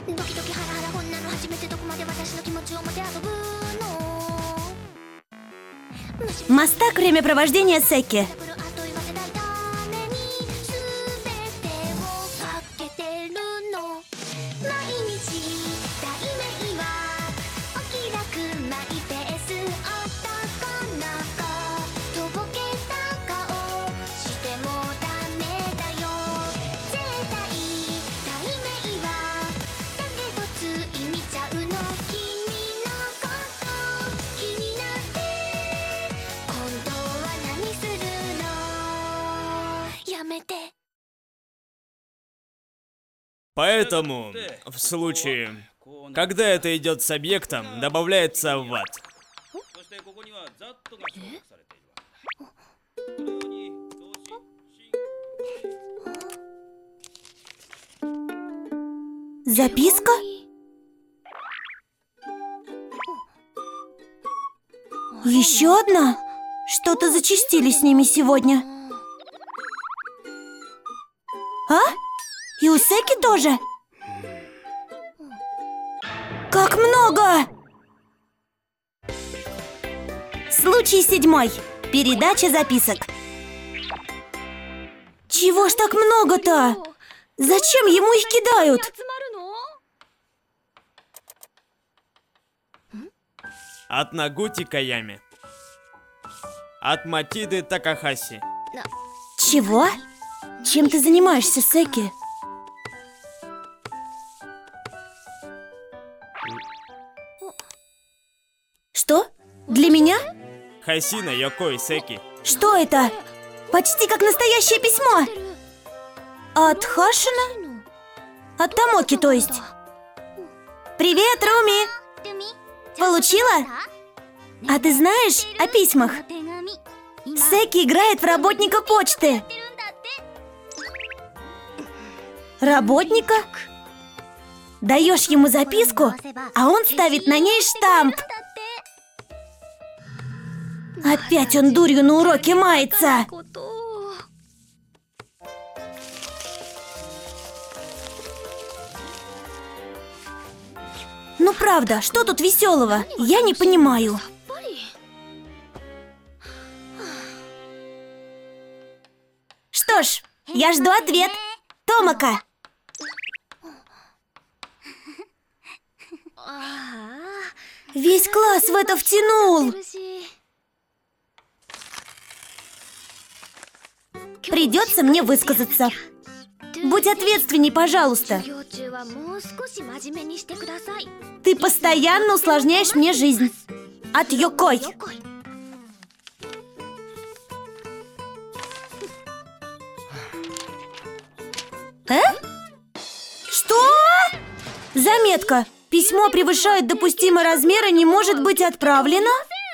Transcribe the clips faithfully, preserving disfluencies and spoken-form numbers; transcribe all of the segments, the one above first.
Мастак времяпровождения Секи. Поэтому, в случае, когда это идет с объектом, добавляется ватт. Записка? Еще одна? Что-то зачастили с ними сегодня. А? И у Секи тоже? Как много! Случай седьмой. Передача записок. Чего ж так много-то? Зачем ему их кидают? От Нагути Каями. От Матиды Такахаси. Чего? Чем ты занимаешься, Секи? Что? Для меня? Хасина Йокой Секи. Что это? Почти как настоящее письмо. От Хашина? От Томоки, то есть. Привет, Руми! Получила? А ты знаешь о письмах? Секи играет в работника почты. Работника? Даешь ему записку, а он ставит на ней штамп. Опять он дурью на уроке мается. Ну правда, что тут веселого? Я не понимаю. Что ж, я жду ответ. Томока. Весь класс в это втянул. Придется мне высказаться. Будь ответственней, пожалуйста. Ты постоянно усложняешь мне жизнь. От Йокой. Э? Что? Заметка. Письмо превышает допустимый размер и не может быть отправлено?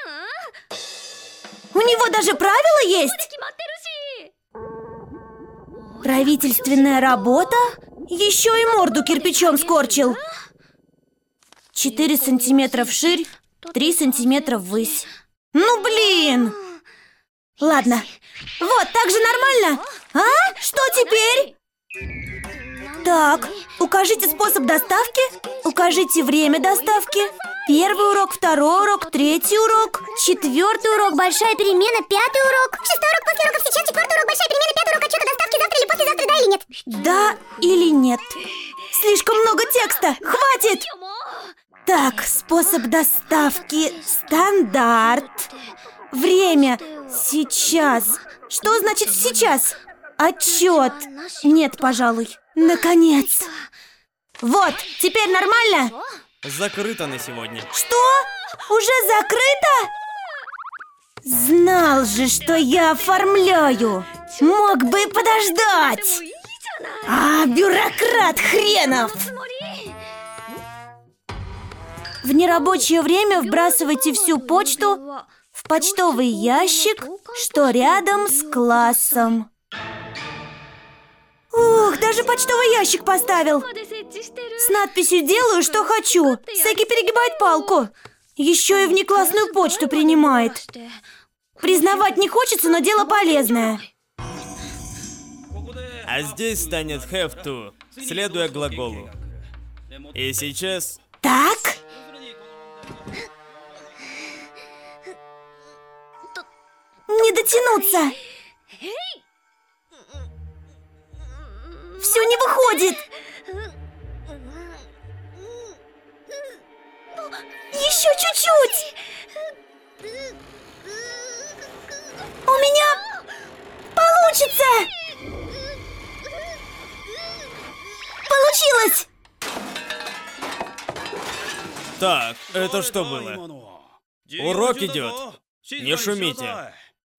У него даже правила есть? Правительственная работа? Еще и морду кирпичом скорчил. Четыре сантиметра вширь, три сантиметра ввысь. Ну блин! Ладно. Вот, так же нормально? А? Что теперь? Так, укажите способ доставки, укажите время доставки. Первый урок, второй урок, третий урок, четвертый урок, большая перемена, пятый урок, шестой урок, после уроков сейчас, четвертый урок, большая перемена, пятый урок, отчет о доставке завтра или послезавтра, да или нет? Да или нет? Слишком много текста, хватит! Так, способ доставки стандарт. Время сейчас. Что значит сейчас? Отчет. Нет, пожалуй. Наконец. Вот, теперь нормально? Закрыто на сегодня. Что? Уже закрыто? Знал же, что я оформляю. Мог бы и подождать. А, бюрократ хренов! В нерабочее время вбрасывайте всю почту в почтовый ящик, что рядом с классом. Ух, даже почтовый ящик поставил. С надписью «Делаю, что хочу». Секи перегибает палку. Еще и внеклассную почту принимает. Признавать не хочется, но дело полезное. А здесь станет have to, следуя глаголу. И сейчас... Так. Не дотянуться. Все не выходит. Еще чуть-чуть. У меня получится. Получилось. Так, это что было? Урок идет. Не шумите.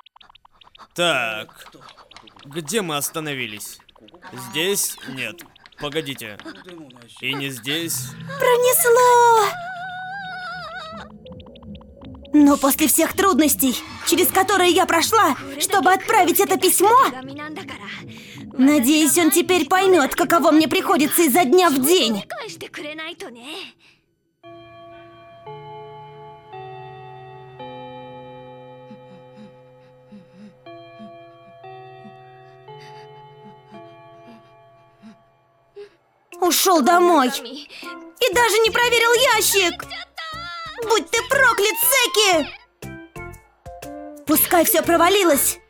Так, где мы остановились? Здесь? Нет. Погодите. И не здесь? Пронесло. Но после всех трудностей, через которые я прошла, чтобы отправить это письмо, надеюсь, он теперь поймет, каково мне приходится изо дня в день. Ушел домой. И даже не проверил ящик. Будь ты проклят, Секи! Пускай все провалилось.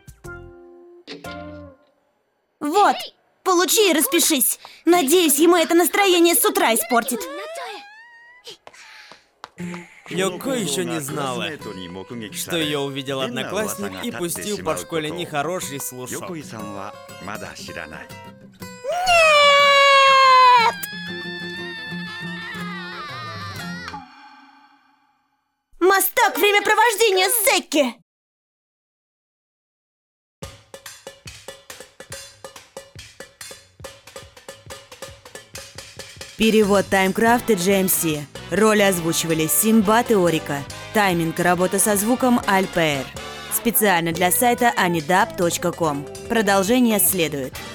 Вот, получи и распишись. Надеюсь, ему это настроение с утра испортит. Йоко еще не знала, что ее увидел одноклассник и пустил по школе нехороший слушок. Мастак времяпровождения Секи! Перевод Таймкрафт и джи эм си. Роли озвучивали Синбад и Орика. Тайминг и работа со звуком Альпэр. Специально для сайта анидаб точка ком. Продолжение следует.